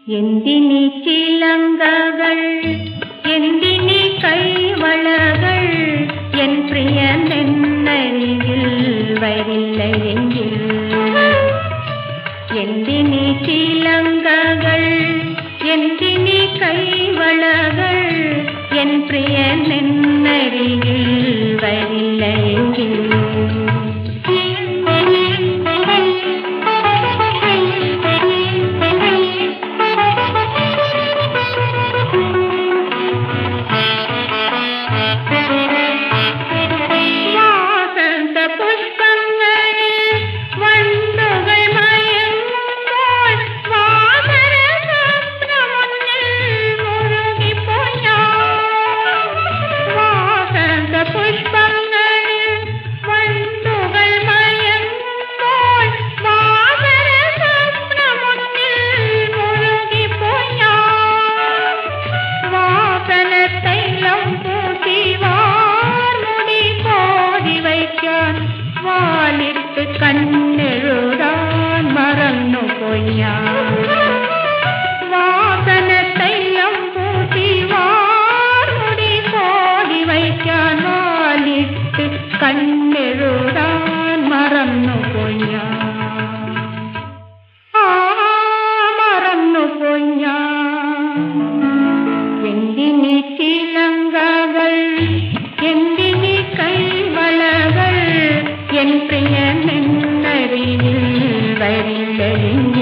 എന്തിനീ ചിലങ്കകൾ, എന്തിനീ കൈവളകൾ, എൻ പ്രിയനെന്നരികിൽ വരില്ലയെങ്കിൽ. എന്തിനീ ചിലങ്കകൾ, എന്തിനീ കൈവളകൾ, എൻ പ്രിയനെന്നരികിൽ വരില്ലയെങ്കിൽ. വാലിട്ട് കണ്ണെഴുതാൻ മറന്നുപോയി ഞാൻ. വാസന തൈലം പൂട്ടി വാർമുടി കോടി വയ്ക്കാൻ വാലിട്ട് കണ്ണെഴുതാൻ മറന്നുപോയി ഞാൻ. മറന്നുപോയി ഞാൻ. എന്തിനീ ചിലങ്കകൾ, എന്തിനീ കൈവളകൾ, എൻ പ്രിയനെന്നരികിൽ വരില്ലയെങ്കിൽ.